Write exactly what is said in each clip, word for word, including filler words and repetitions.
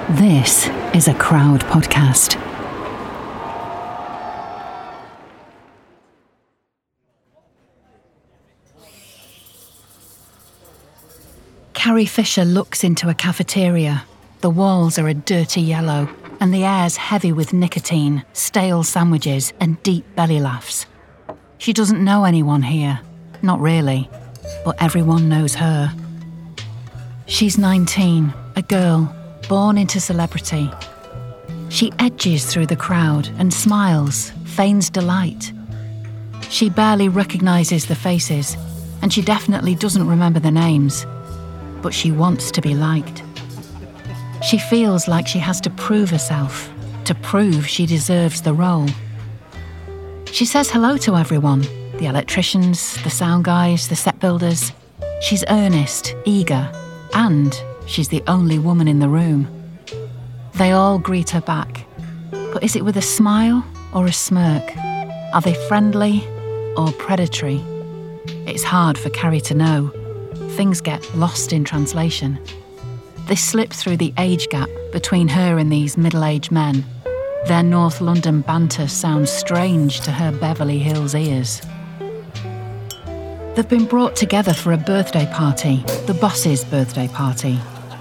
This is a Crowd podcast. Carrie Fisher looks into a cafeteria. The walls are a dirty yellow, and the air's heavy with nicotine, stale sandwiches, and deep belly laughs. She doesn't know anyone here. Not really. But everyone knows her. She's nineteen, a girl, born into celebrity. She edges through the crowd and smiles, feigns delight. She barely recognises the faces, and she definitely doesn't remember the names. But she wants to be liked. She feels like she has to prove herself, to prove she deserves the role. She says hello to everyone, the electricians, the sound guys, the set builders. She's earnest, eager, and she's the only woman in the room. They all greet her back. But is it with a smile or a smirk? Are they friendly or predatory? It's hard for Carrie to know. Things get lost in translation. They slip through the age gap between her and these middle-aged men. Their North London banter sounds strange to her Beverly Hills ears. They've been brought together for a birthday party, the boss's birthday party.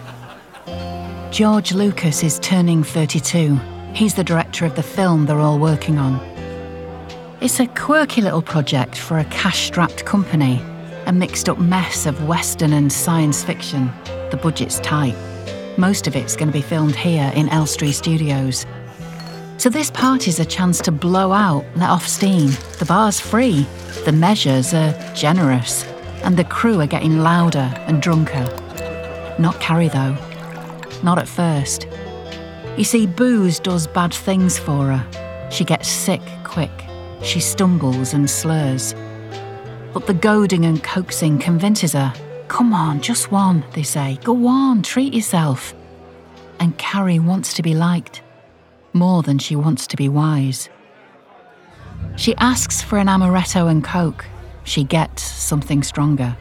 George Lucas is turning thirty-two. He's the director of the film they're all working on. It's a quirky little project for a cash-strapped company, a mixed-up mess of Western and science fiction. The budget's tight. Most of it's going to be filmed here in Elstree Studios. So this party's a chance to blow out, let off steam. The bar's free, the measures are generous, and the crew are getting louder and drunker. Not Carrie, though. Not at first. You see, booze does bad things for her. She gets sick quick. She stumbles and slurs. But the goading and coaxing convinces her. Come on, just one, they say. Go on, treat yourself. And Carrie wants to be liked. More than she wants to be wise. She asks for an amaretto and coke. She gets something stronger.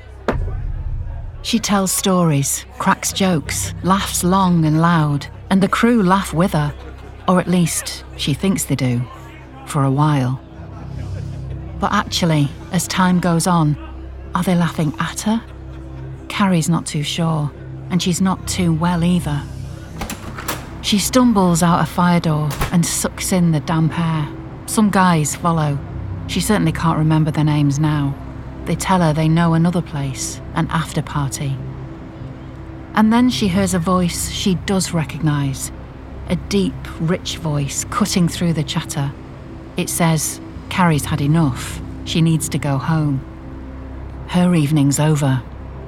She tells stories, cracks jokes, laughs long and loud, and the crew laugh with her. Or at least, she thinks they do. For a while. But actually, as time goes on, are they laughing at her? Carrie's not too sure, and she's not too well either. She stumbles out a fire door and sucks in the damp air. Some guys follow. She certainly can't remember their names now. They tell her they know another place, an after party. And then she hears a voice she does recognise. A deep, rich voice cutting through the chatter. It says, Carrie's had enough. She needs to go home. Her evening's over.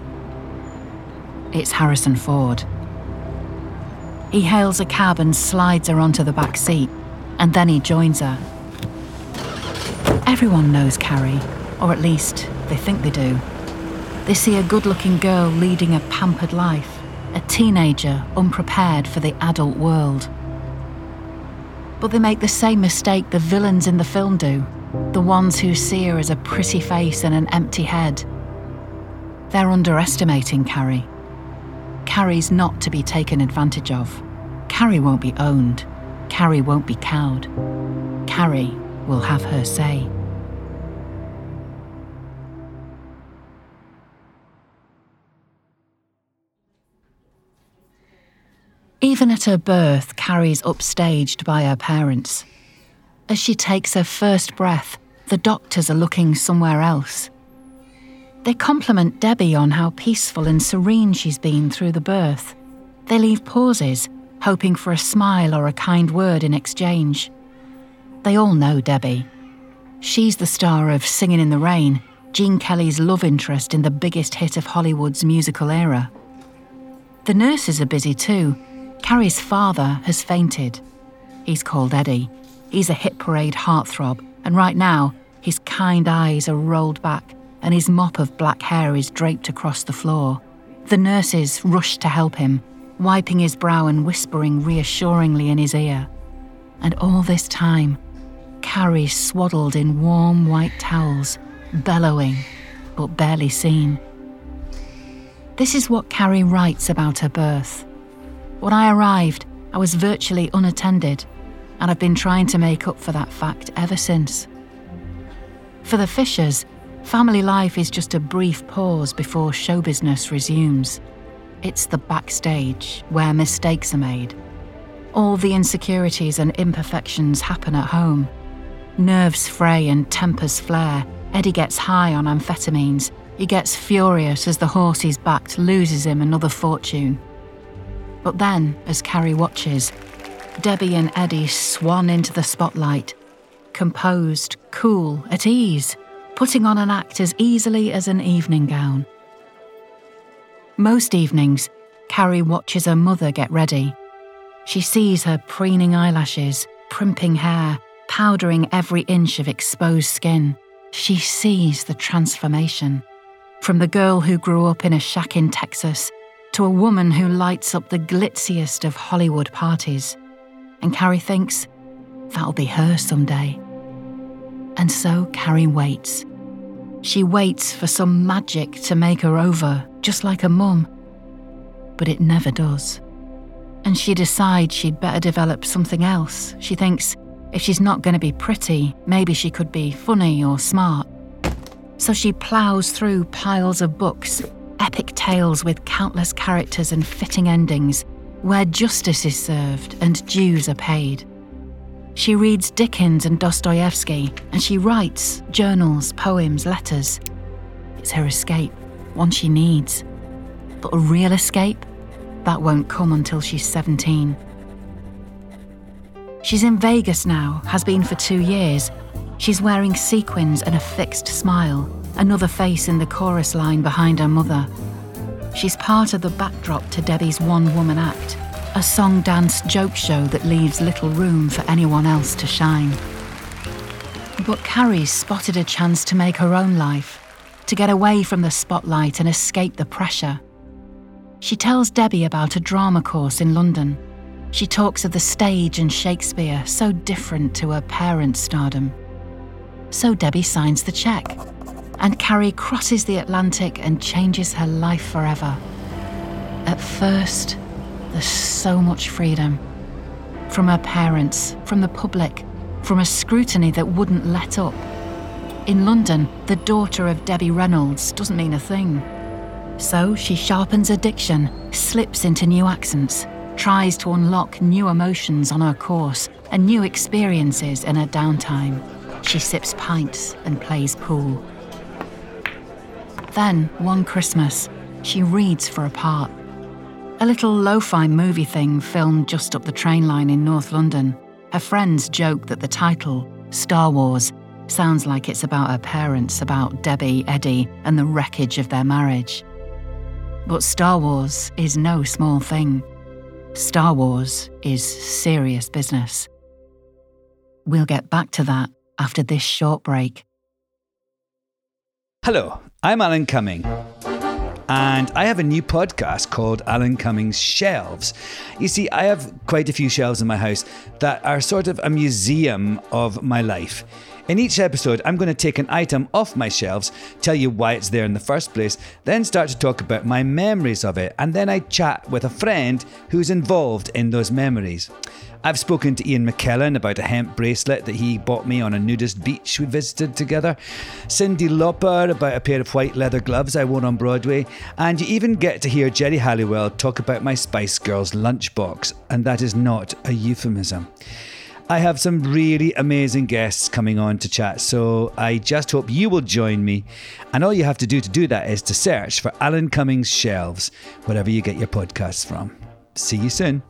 It's Harrison Ford. He hails a cab and slides her onto the back seat, and then he joins her. Everyone knows Carrie, or at least they think they do. They see a good-looking girl leading a pampered life, a teenager unprepared for the adult world. But they make the same mistake the villains in the film do, the ones who see her as a pretty face and an empty head. They're underestimating Carrie. Carrie's not to be taken advantage of. Carrie won't be owned. Carrie won't be cowed. Carrie will have her say. Even at her birth, Carrie's upstaged by her parents. As she takes her first breath, the doctors are looking somewhere else. They compliment Debbie on how peaceful and serene she's been through the birth. They leave pauses, hoping for a smile or a kind word in exchange. They all know Debbie. She's the star of Singin' in the Rain, Gene Kelly's love interest in the biggest hit of Hollywood's musical era. The nurses are busy too. Carrie's father has fainted. He's called Eddie. He's a hit parade heartthrob, and right now, his kind eyes are rolled back and his mop of black hair is draped across the floor. The nurses rush to help him, wiping his brow and whispering reassuringly in his ear. And all this time, Carrie swaddled in warm white towels, bellowing, but barely seen. This is what Carrie writes about her birth. When I arrived, I was virtually unattended, and I've been trying to make up for that fact ever since. For the Fishers, family life is just a brief pause before show business resumes. It's the backstage, where mistakes are made. All the insecurities and imperfections happen at home. Nerves fray and tempers flare. Eddie gets high on amphetamines. He gets furious as the horse he's backed loses him another fortune. But then, as Carrie watches, Debbie and Eddie swan into the spotlight, composed, cool, at ease, putting on an act as easily as an evening gown. Most evenings, Carrie watches her mother get ready. She sees her preening eyelashes, primping hair, powdering every inch of exposed skin. She sees the transformation. From the girl who grew up in a shack in Texas to a woman who lights up the glitziest of Hollywood parties. And Carrie thinks, that'll be her someday. And so Carrie waits. She waits for some magic to make her over, just like her mum. But it never does. And she decides she'd better develop something else. She thinks, if she's not going to be pretty, maybe she could be funny or smart. So she ploughs through piles of books, epic tales with countless characters and fitting endings, where justice is served and dues are paid. She reads Dickens and Dostoevsky, and she writes journals, poems, letters. It's her escape, one she needs. But a real escape? That won't come until she's seventeen. She's in Vegas now, has been for two years. She's wearing sequins and a fixed smile, another face in the chorus line behind her mother. She's part of the backdrop to Debbie's one-woman act, a song-dance joke show that leaves little room for anyone else to shine. But Carrie's spotted a chance to make her own life, to get away from the spotlight and escape the pressure. She tells Debbie about a drama course in London. She talks of the stage and Shakespeare, so different to her parents' stardom. So Debbie signs the check, and Carrie crosses the Atlantic and changes her life forever. At first, there's so much freedom. From her parents, from the public, from a scrutiny that wouldn't let up. In London, the daughter of Debbie Reynolds doesn't mean a thing. So she sharpens her diction, slips into new accents, tries to unlock new emotions on her course and new experiences in her downtime. She sips pints and plays pool. Then, one Christmas, she reads for a part. A little lo-fi movie thing filmed just up the train line in North London. Her friends joke that the title, Star Wars, sounds like it's about her parents, about Debbie, Eddie, and the wreckage of their marriage. But Star Wars is no small thing. Star Wars is serious business. We'll get back to that after this short break. Hello, I'm Alan Cumming, and I have a new podcast called Alan Cumming's Shelves. You see, I have quite a few shelves in my house that are sort of a museum of my life. In each episode, I'm going to take an item off my shelves, tell you why it's there in the first place, then start to talk about my memories of it, and then I chat with a friend who's involved in those memories. I've spoken to Ian McKellen about a hemp bracelet that he bought me on a nudist beach we visited together, Cyndi Lauper about a pair of white leather gloves I wore on Broadway, and you even get to hear Geri Halliwell talk about my Spice Girls lunchbox, and that is not a euphemism. I have some really amazing guests coming on to chat, so I just hope you will join me. And all you have to do to do that is to search for Alan Cumming's Shelves, wherever you get your podcasts from. See you soon.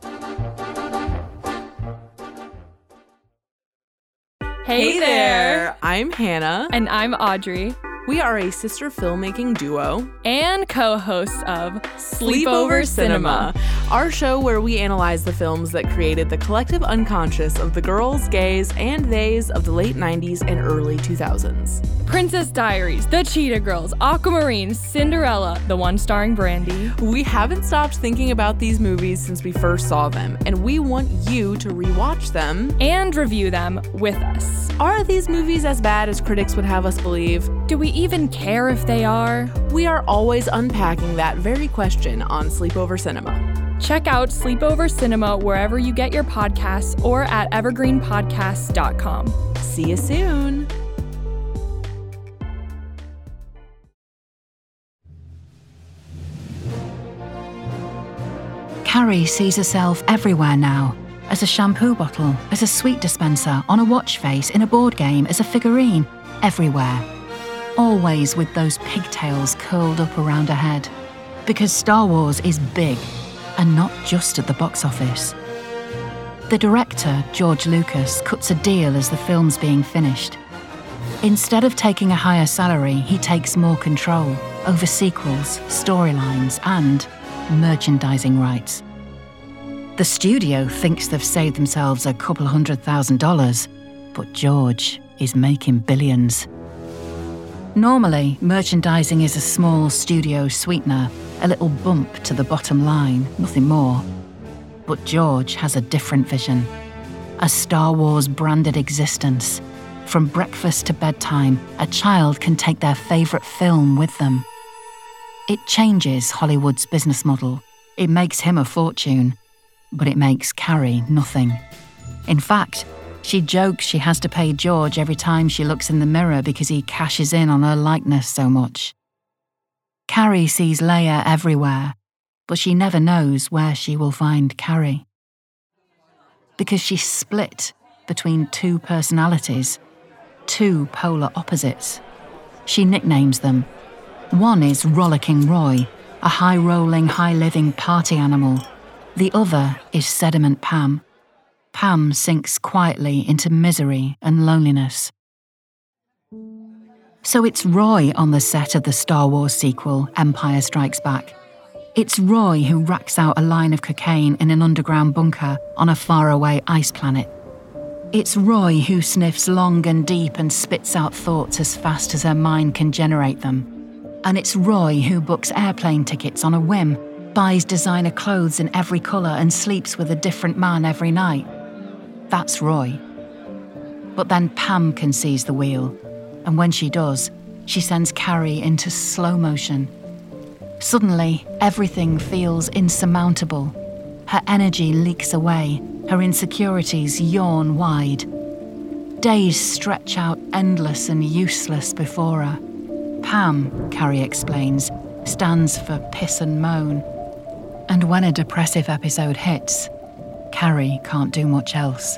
Hey there! I'm Hannah. And I'm Audrey. We are a sister filmmaking duo and co-hosts of Sleepover Cinema, our show where we analyze the films that created the collective unconscious of the girls, gays, and theys of the late nineties and early two thousands. Princess Diaries, The Cheetah Girls, Aquamarine, Cinderella, the one starring Brandy. We haven't stopped thinking about these movies since we first saw them, and we want you to rewatch them and review them with us. Are these movies as bad as critics would have us believe? Do we even care if they are? We are always unpacking that very question on Sleepover Cinema. Check out Sleepover Cinema wherever you get your podcasts or at evergreen podcasts dot com. See you soon. Carrie sees herself everywhere now. As a shampoo bottle, as a sweet dispenser, on a watch face, in a board game, as a figurine, everywhere. Always with those pigtails curled up around her head. Because Star Wars is big, and not just at the box office. The director, George Lucas, cuts a deal as the film's being finished. Instead of taking a higher salary, he takes more control over sequels, storylines, and merchandising rights. The studio thinks they've saved themselves a couple hundred thousand dollars, but George is making billions. Normally, merchandising is a small studio sweetener, a little bump to the bottom line, nothing more. But George has a different vision. A Star Wars branded existence. From breakfast to bedtime, a child can take their favourite film with them. It changes Hollywood's business model. It makes him a fortune, but it makes Carrie nothing. In fact, she jokes she has to pay George every time she looks in the mirror because he cashes in on her likeness so much. Carrie sees Leia everywhere, but she never knows where she will find Carrie. Because she's split between two personalities, two polar opposites. She nicknames them. One is Rollicking Roy, a high-rolling, high-living party animal. The other is Sediment Pam. Pam sinks quietly into misery and loneliness. So it's Roy on the set of the Star Wars sequel, Empire Strikes Back. It's Roy who racks out a line of cocaine in an underground bunker on a faraway ice planet. It's Roy who sniffs long and deep and spits out thoughts as fast as her mind can generate them. And it's Roy who books airplane tickets on a whim, buys designer clothes in every colour and sleeps with a different man every night. That's Roy. But then Pam can seize the wheel, and when she does, she sends Carrie into slow motion. Suddenly, everything feels insurmountable. Her energy leaks away, her insecurities yawn wide. Days stretch out endless and useless before her. Pam, Carrie explains, stands for piss and moan. And when a depressive episode hits, Carrie can't do much else.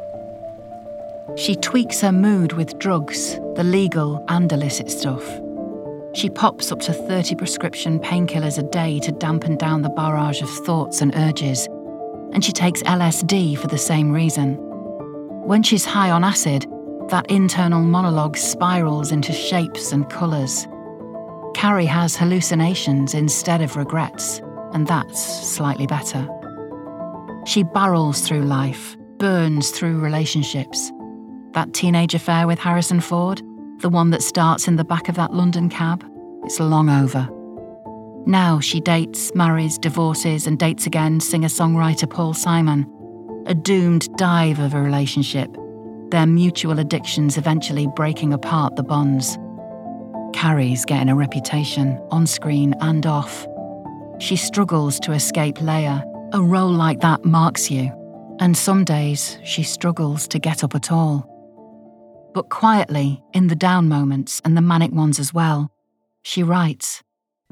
She tweaks her mood with drugs, the legal and illicit stuff. She pops up to thirty prescription painkillers a day to dampen down the barrage of thoughts and urges, and she takes L S D for the same reason. When she's high on acid, that internal monologue spirals into shapes and colours. Carrie has hallucinations instead of regrets, and that's slightly better. She barrels through life, burns through relationships. That teenage affair with Harrison Ford, the one that starts in the back of that London cab, it's long over. Now she dates, marries, divorces, and dates again singer-songwriter Paul Simon. A doomed dive of a relationship, their mutual addictions eventually breaking apart the bonds. Carrie's getting a reputation, on-screen and off. She struggles to escape Leia. A role like that marks you, and some days she struggles to get up at all. But quietly, in the down moments and the manic ones as well, she writes.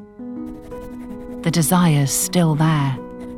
The desire's still there.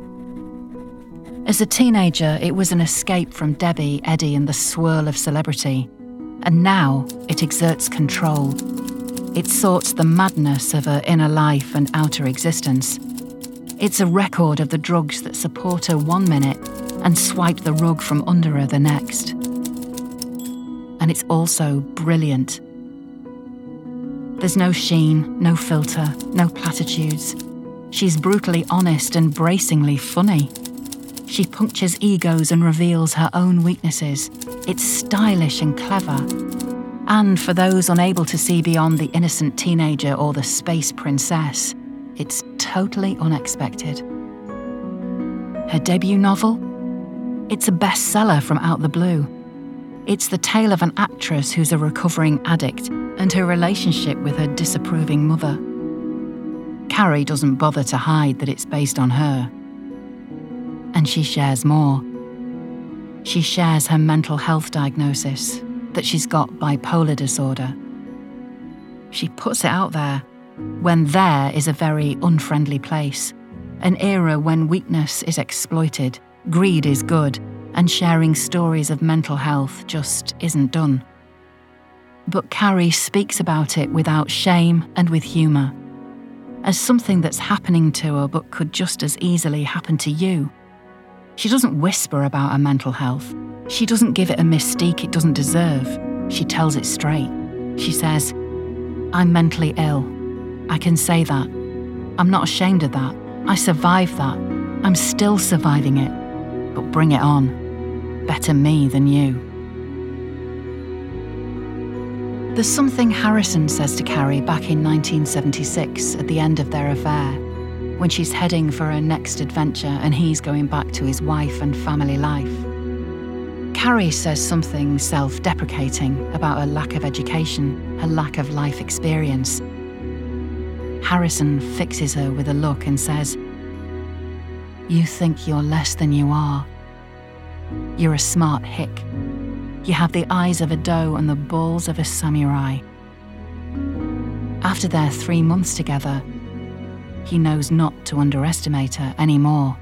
As a teenager, it was an escape from Debbie, Eddie, and the swirl of celebrity, and now it exerts control. It sorts the madness of her inner life and outer existence. It's a record of the drugs that support her one minute and swipe the rug from under her the next. And it's also brilliant. There's no sheen, no filter, no platitudes. She's brutally honest and bracingly funny. She punctures egos and reveals her own weaknesses. It's stylish and clever. And for those unable to see beyond the innocent teenager or the space princess, it's totally unexpected. Her debut novel? It's a bestseller from out the blue. It's the tale of an actress who's a recovering addict and her relationship with her disapproving mother. Carrie doesn't bother to hide that it's based on her. And she shares more. She shares her mental health diagnosis, that she's got bipolar disorder. She puts it out there, when there is a very unfriendly place, an era when weakness is exploited, greed is good, and sharing stories of mental health just isn't done. But Carrie speaks about it without shame and with humour, as something that's happening to her but could just as easily happen to you. She doesn't whisper about her mental health. She doesn't give it a mystique it doesn't deserve. She tells it straight. She says, I'm mentally ill. I can say that. I'm not ashamed of that. I survived that. I'm still surviving it. But bring it on. Better me than you. There's something Harrison says to Carrie back in nineteen seventy-six at the end of their affair, when she's heading for her next adventure and he's going back to his wife and family life. Carrie says something self-deprecating about her lack of education, her lack of life experience. Harrison fixes her with a look and says, You think you're less than you are. You're a smart hick. You have the eyes of a doe and the balls of a samurai. After their three months together, he knows not to underestimate her anymore.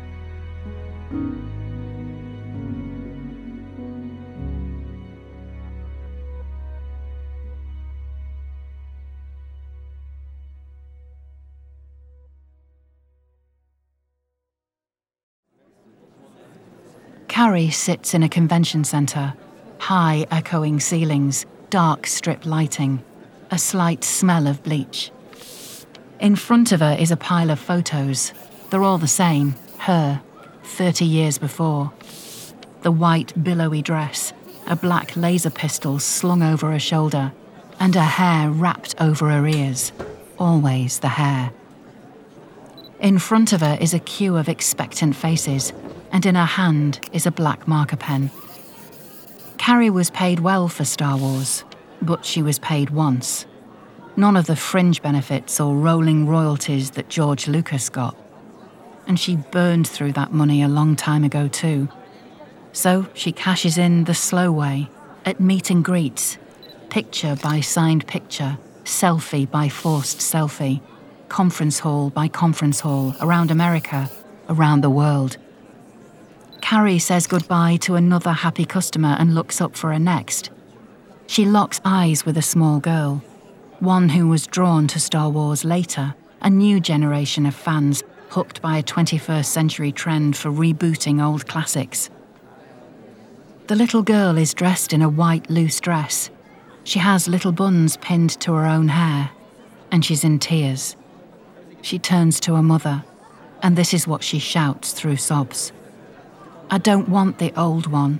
Carrie sits in a convention centre, high echoing ceilings, dark strip lighting, a slight smell of bleach. In front of her is a pile of photos. They're all the same, her, thirty years before. The white billowy dress, a black laser pistol slung over her shoulder, and her hair wrapped over her ears, always the hair. In front of her is a queue of expectant faces, and in her hand is a black marker pen. Carrie was paid well for Star Wars, but she was paid once. None of the fringe benefits or rolling royalties that George Lucas got. And she burned through that money a long time ago too. So she cashes in the slow way, at meet and greets, picture by signed picture, selfie by forced selfie, conference hall by conference hall, around America, around the world. Carrie says goodbye to another happy customer and looks up for her next. She locks eyes with a small girl, one who was drawn to Star Wars later, a new generation of fans hooked by a twenty-first century trend for rebooting old classics. The little girl is dressed in a white loose dress. She has little buns pinned to her own hair, and she's in tears. She turns to her mother, and this is what she shouts through sobs. I don't want the old one.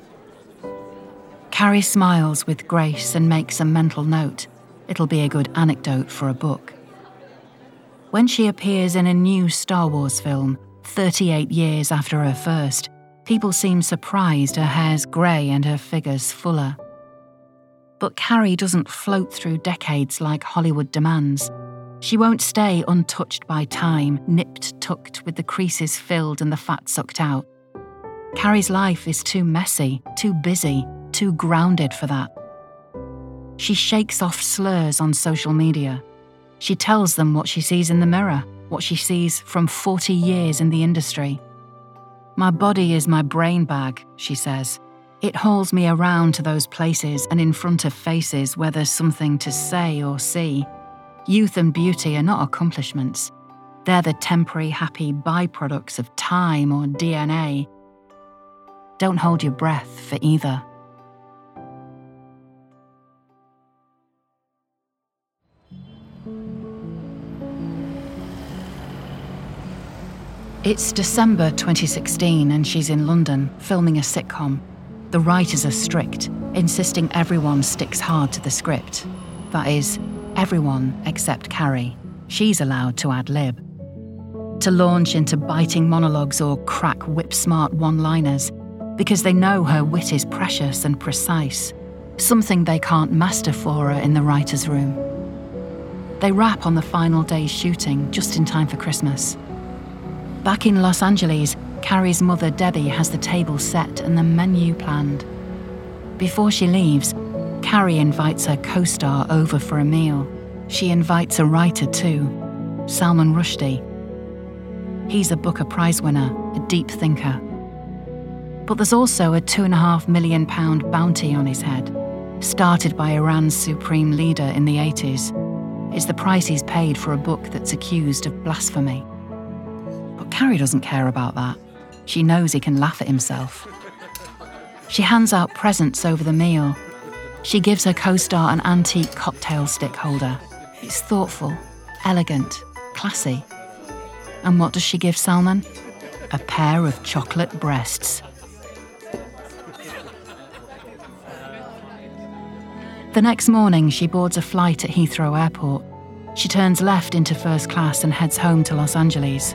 Carrie smiles with grace and makes a mental note. It'll be a good anecdote for a book. When she appears in a new Star Wars film, thirty-eight years after her first, people seem surprised her hair's grey and her figure's fuller. But Carrie doesn't float through decades like Hollywood demands. She won't stay untouched by time, nipped tucked with the creases filled and the fat sucked out. Carrie's life is too messy, too busy, too grounded for that. She shakes off slurs on social media. She tells them what she sees in the mirror, what she sees from forty years in the industry. My body is my brain bag, she says. It hauls me around to those places and in front of faces where there's something to say or see. Youth and beauty are not accomplishments. They're the temporary happy byproducts of time or D N A. Don't hold your breath for either. It's December twenty sixteen and she's in London, filming a sitcom. The writers are strict, insisting everyone sticks hard to the script. That is, everyone except Carrie. She's allowed to ad-lib. To launch into biting monologues or crack whip-smart one-liners, because they know her wit is precious and precise, something they can't master for her in the writer's room. They wrap on the final day's shooting just in time for Christmas. Back in Los Angeles, Carrie's mother, Debbie, has the table set and the menu planned. Before she leaves, Carrie invites her co-star over for a meal. She invites a writer too, Salman Rushdie. He's a Booker Prize winner, a deep thinker. But there's also a two and a half million pound bounty on his head, started by Iran's supreme leader in the eighties. It's the price he's paid for a book that's accused of blasphemy. But Carrie doesn't care about that. She knows he can laugh at himself. She hands out presents over the meal. She gives her co-star an antique cocktail stick holder. It's thoughtful, elegant, classy. And what does she give Salman? A pair of chocolate breasts. The next morning, she boards a flight at Heathrow Airport. She turns left into first class and heads home to Los Angeles.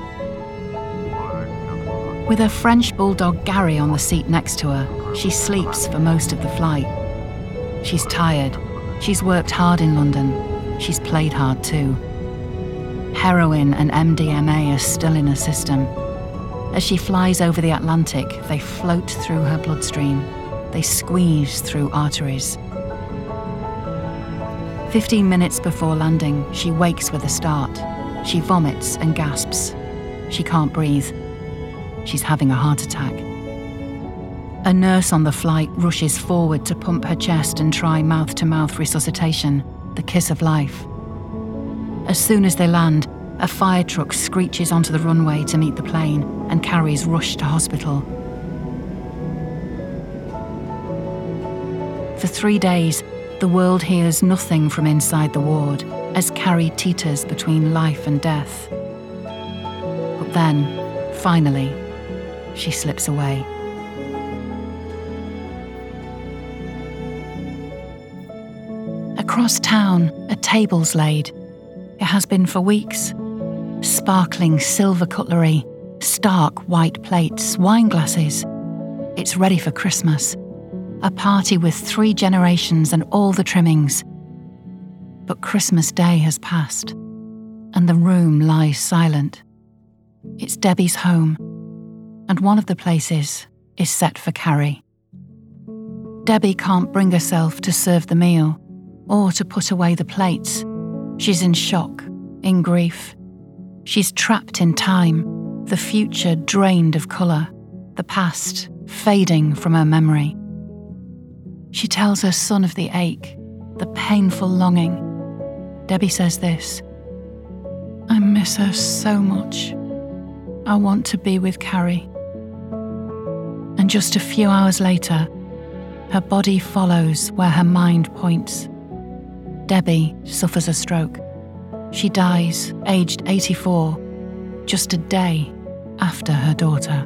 With her French bulldog Gary on the seat next to her, she sleeps for most of the flight. She's tired. She's worked hard in London. She's played hard too. Heroin and M D M A are still in her system. As she flies over the Atlantic, they float through her bloodstream. They squeeze through arteries. Fifteen minutes before landing, she wakes with a start. She vomits and gasps. She can't breathe. She's having a heart attack. A nurse on the flight rushes forward to pump her chest and try mouth-to-mouth resuscitation, the kiss of life. As soon as they land, a fire truck screeches onto the runway to meet the plane and Carrie's rushed to hospital. For three days, the world hears nothing from inside the ward as Carrie teeters between life and death. But then, finally, she slips away. Across town, a table's laid. It has been for weeks. Sparkling silver cutlery, stark white plates, wine glasses. It's ready for Christmas. A party with three generations and all the trimmings. But Christmas Day has passed, and the room lies silent. It's Debbie's home, and one of the places is set for Carrie. Debbie can't bring herself to serve the meal or to put away the plates. She's in shock, in grief. She's trapped in time, the future drained of colour, the past fading from her memory. She tells her son of the ache, the painful longing. Debbie says this: "I miss her so much. I want to be with Carrie." And just a few hours later, her body follows where her mind points. Debbie suffers a stroke. She dies, aged eighty-four, just a day after her daughter.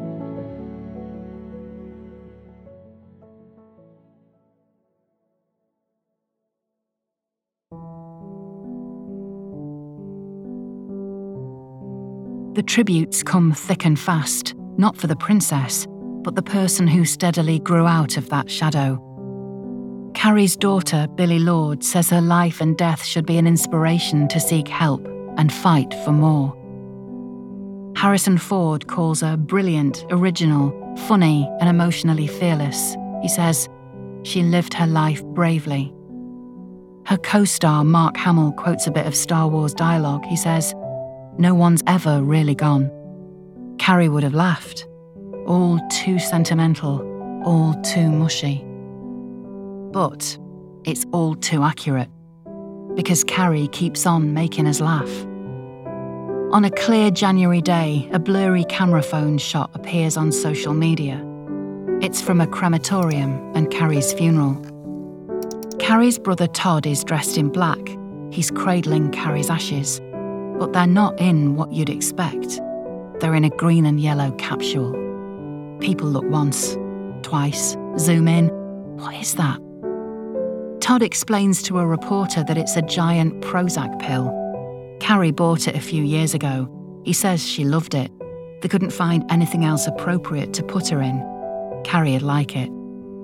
The tributes come thick and fast, not for the princess, but the person who steadily grew out of that shadow. Carrie's daughter, Billie Lourd, says her life and death should be an inspiration to seek help and fight for more. Harrison Ford calls her brilliant, original, funny, and emotionally fearless. He says, "She lived her life bravely." Her co-star, Mark Hamill, quotes a bit of Star Wars dialogue. He says, "No one's ever really gone." Carrie would have laughed. All too sentimental, all too mushy. But it's all too accurate, because Carrie keeps on making us laugh. On a clear January day, a blurry camera phone shot appears on social media. It's from a crematorium and Carrie's funeral. Carrie's brother Todd is dressed in black. He's cradling Carrie's ashes, but they're not in what you'd expect. They're in a green and yellow capsule. People look once, twice, zoom in. What is that? Todd explains to a reporter that it's a giant Prozac pill. Carrie bought it a few years ago. He says she loved it. They couldn't find anything else appropriate to put her in. Carrie'd like it.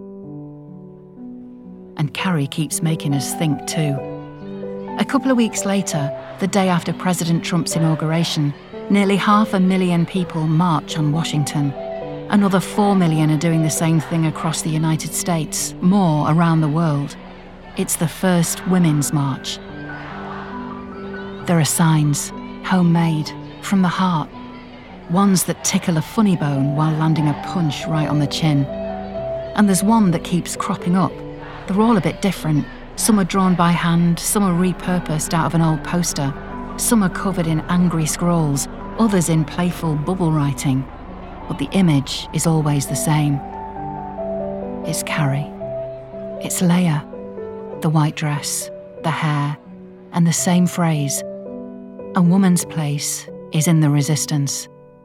And Carrie keeps making us think too. A couple of weeks later, the day after President Trump's inauguration, Nearly half a million people march on Washington. Another four million are doing the same thing across the United States, more around the world. It's the first Women's March. There are signs, homemade, from the heart. Ones that tickle a funny bone while landing a punch right on the chin. And there's one that keeps cropping up. They're all a bit different. Some are drawn by hand, some are repurposed out of an old poster. Some are covered in angry scrawls, others in playful bubble writing. But the image is always the same. It's Carrie. It's Leia. The white dress, the hair, and the same phrase. A woman's place is in the resistance.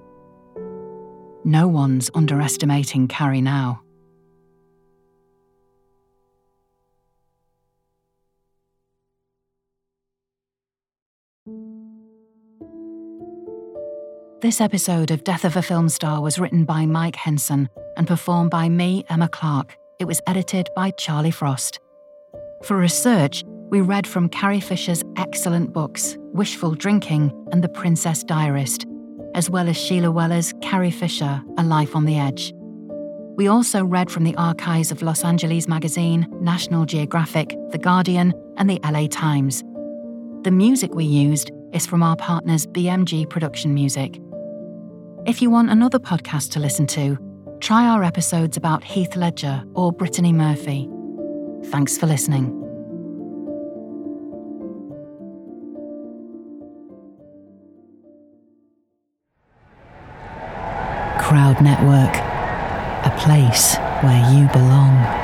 No one's underestimating Carrie now. This episode of Death of a Film Star was written by Mike Henson and performed by me, Emma Clark. It was edited by Charlie Frost. For research, we read from Carrie Fisher's excellent books, Wishful Drinking and The Princess Diarist, as well as Sheila Weller's Carrie Fisher, A Life on the Edge. We also read from the archives of Los Angeles Magazine, National Geographic, The Guardian, and the L A Times. The music we used is from our partners B M G Production Music. If you want another podcast to listen to, try our episodes about Heath Ledger or Brittany Murphy. Thanks for listening. Crowd Network, a place where you belong.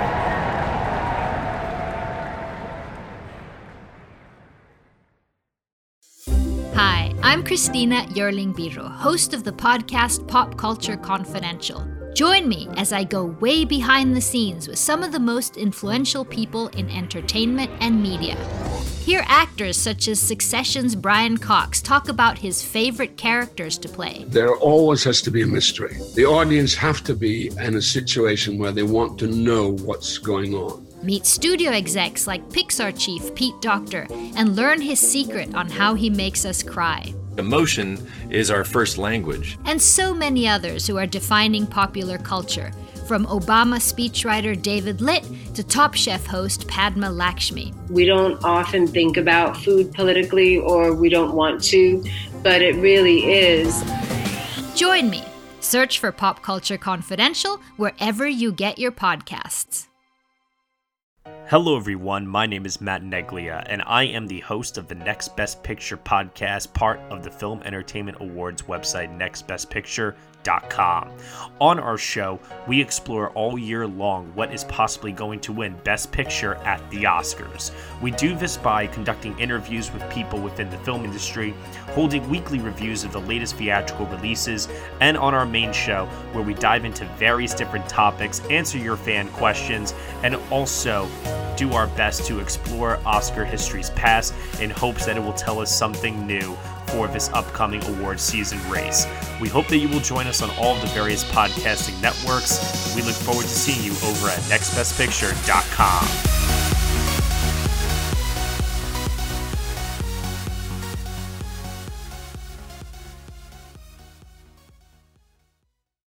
Hi, I'm Christina Yerling-Biro, host of the podcast Pop Culture Confidential. Join me as I go way behind the scenes with some of the most influential people in entertainment and media. Hear actors such as Succession's Brian Cox talk about his favorite characters to play. There always has to be a mystery. The audience have to be in a situation where they want to know what's going on. Meet studio execs like Pixar chief Pete Docter and learn his secret on how he makes us cry. Emotion is our first language. And so many others who are defining popular culture, from Obama speechwriter David Litt to Top Chef host Padma Lakshmi. We don't often think about food politically, or we don't want to, but it really is. Join me. Search for Pop Culture Confidential wherever you get your podcasts. Hello everyone, my name is Matt Neglia, and I am the host of the Next Best Picture podcast, part of the Film Entertainment Awards website next best picture dot com. On our show, we explore all year long what is possibly going to win Best Picture at the Oscars. We do this by conducting interviews with people within the film industry, holding weekly reviews of the latest theatrical releases, and on our main show, where we dive into various different topics, answer your fan questions, and also do our best to explore Oscar history's past in hopes that it will tell us something new for this upcoming award season race. We hope that you will join us on all of the various podcasting networks. We look forward to seeing you over at next best picture dot com.